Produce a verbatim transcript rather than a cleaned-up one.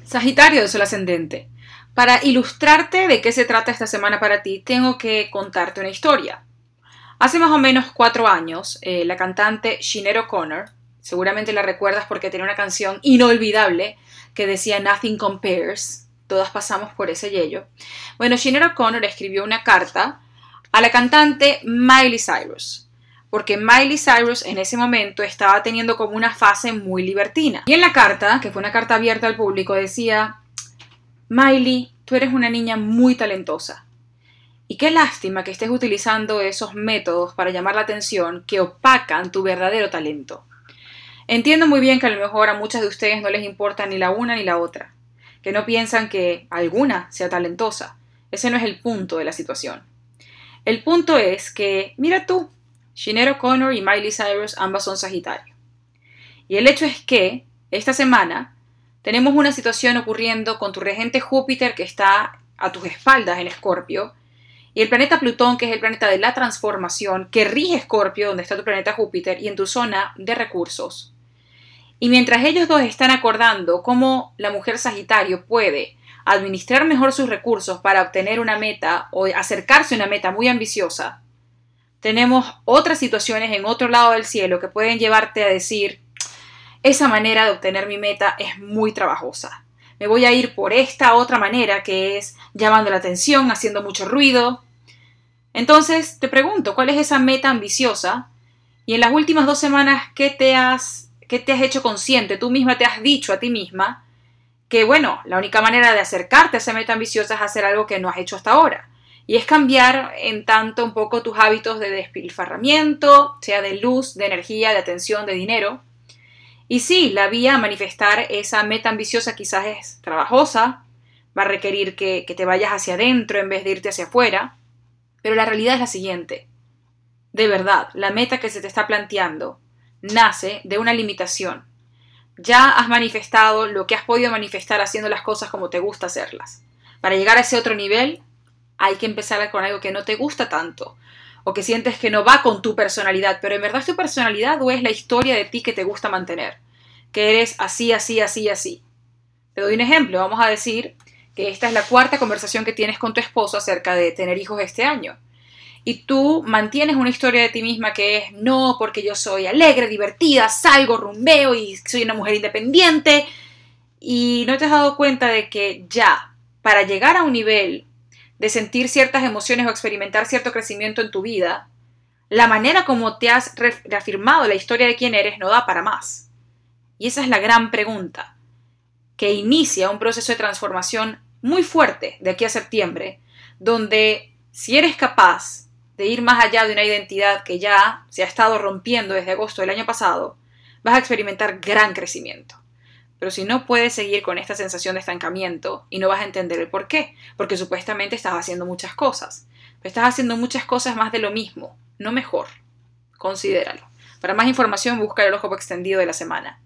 Sagitario de Sol ascendente. Para ilustrarte de qué se trata esta semana para ti, tengo que contarte una historia. Hace más o menos cuatro años, eh, la cantante Sinéad O'Connor, seguramente la recuerdas porque tenía una canción inolvidable que decía Nothing Compares, todas pasamos por ese yello. Bueno, Sinéad O'Connor escribió una carta a la cantante Miley Cyrus, porque Miley Cyrus en ese momento estaba teniendo como una fase muy libertina. Y en la carta, que fue una carta abierta al público, decía: Miley, tú eres una niña muy talentosa. Y qué lástima que estés utilizando esos métodos para llamar la atención que opacan tu verdadero talento. Entiendo muy bien que a lo mejor a muchas de ustedes no les importa ni la una ni la otra, que no piensan que alguna sea talentosa. Ese no es el punto de la situación. El punto es que, mira tú, Sinéad O'Connor y Miley Cyrus ambas son Sagitario. Y el hecho es que, esta semana, tenemos una situación ocurriendo con tu regente Júpiter que está a tus espaldas en Escorpio, y el planeta Plutón, que es el planeta de la transformación, que rige Escorpio, donde está tu planeta Júpiter, y en tu zona de recursos. Y mientras ellos dos están acordando cómo la mujer Sagitario puede administrar mejor sus recursos para obtener una meta o acercarse a una meta muy ambiciosa, tenemos otras situaciones en otro lado del cielo que pueden llevarte a decir: esa manera de obtener mi meta es muy trabajosa. Me voy a ir por esta otra manera, que es llamando la atención, haciendo mucho ruido. Entonces, te pregunto, ¿cuál es esa meta ambiciosa? Y en las últimas dos semanas, ¿qué te has, qué te has hecho consciente? Tú misma te has dicho a ti misma que, bueno, la única manera de acercarte a esa meta ambiciosa es hacer algo que no has hecho hasta ahora. Y es cambiar en tanto un poco tus hábitos de despilfarramiento, sea de luz, de energía, de atención, de dinero. Y sí, la vía a manifestar esa meta ambiciosa quizás es trabajosa, va a requerir que, que te vayas hacia adentro en vez de irte hacia afuera, pero la realidad es la siguiente. De verdad, la meta que se te está planteando nace de una limitación. Ya has manifestado lo que has podido manifestar haciendo las cosas como te gusta hacerlas. Para llegar a ese otro nivel, hay que empezar con algo que no te gusta tanto, o que sientes que no va con tu personalidad, pero en verdad es tu personalidad o es la historia de ti que te gusta mantener, que eres así, así, así, así. Te doy un ejemplo, vamos a decir que esta es la cuarta conversación que tienes con tu esposo acerca de tener hijos este año, y tú mantienes una historia de ti misma que es: no, porque yo soy alegre, divertida, salgo, rumbeo y soy una mujer independiente, y no te has dado cuenta de que ya, para llegar a un nivel de sentir ciertas emociones o experimentar cierto crecimiento en tu vida, la manera como te has reafirmado la historia de quién eres no da para más. Y esa es la gran pregunta, que inicia un proceso de transformación muy fuerte de aquí a septiembre, donde si eres capaz de ir más allá de una identidad que ya se ha estado rompiendo desde agosto del año pasado, vas a experimentar gran crecimiento. Pero si no puedes seguir con esta sensación de estancamiento y no vas a entender el por qué, porque supuestamente estás haciendo muchas cosas, pero estás haciendo muchas cosas más de lo mismo, no mejor. Considéralo. Para más información, busca el horóscopo extendido de la semana.